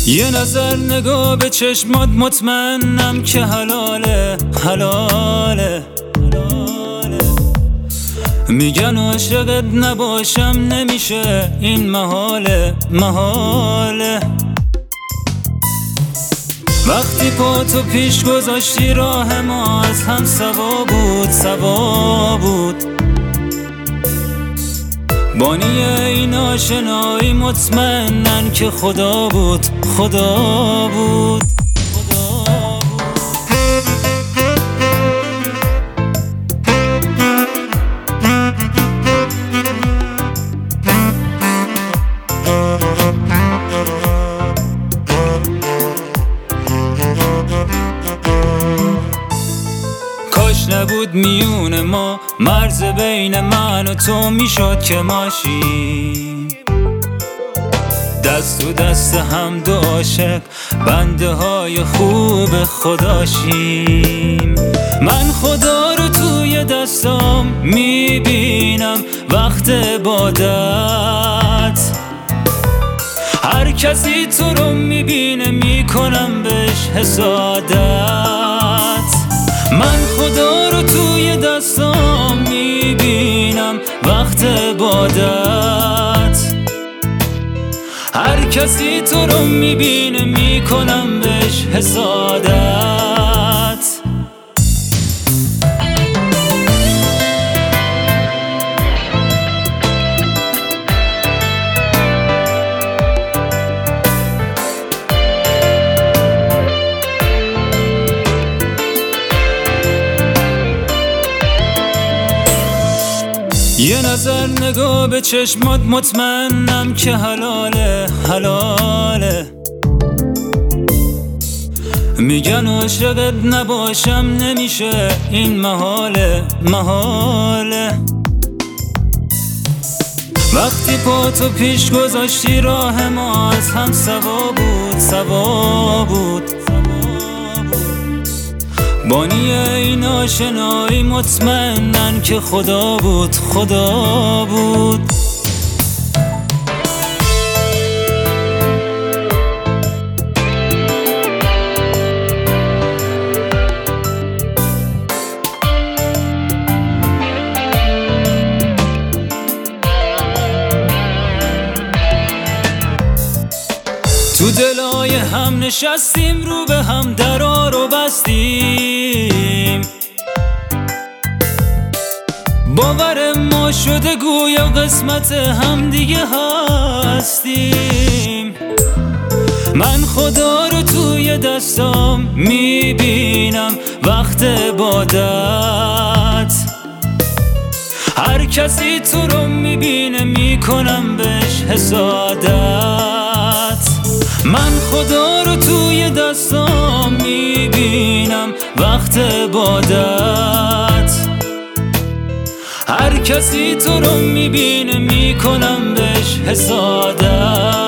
یه نظر نگاه به چشمات مطمئنم که حلاله حلاله. میگن عاشقت نباشم نمیشه، این محاله محاله. وقتی پاتو پیش گذاشتی راه ما از هم سوا بود سوا بود. بانی این آشنایی مطمئنن که خدا بود خدا بود. کاش نبود میون ما مرز بین من و تو، میشد که ماشیم دست تو دست هم دو عاشق، بنده های خوب خداشیم. من خدا رو توی دستام میبینم وقت عبادت. هر کسی تو رو میبینه میکنم بهش حسادت. من خدا رو توی دستام میبینم وقت عبادت. هر کسی تو رو میبینه میکنم بهش حسادت. یه نظر نگاه به چشمات مطمئنم که حلاله حلاله. میگن عاشقت نباشم نمیشه، این محاله محاله. وقتی پاتو پیش گذاشتی راه ما از هم سوا بود سوا بود. بانی این آشنایی مطمئنن که خدا بود خدا بود. تو دلای هم نشستیم، رو به هم درا رو بستیم. باور ما شده گویا قسمت هم دیگه هستیم. من خدا رو توی دستام میبینم وقت عبادت. هر کسی تو رو میبینه میکنم بهش حسادت. من خدا رو توی دستام میبینم وقت عبادت. هر کسی تو رو میبینه میکنم بهش حسادت.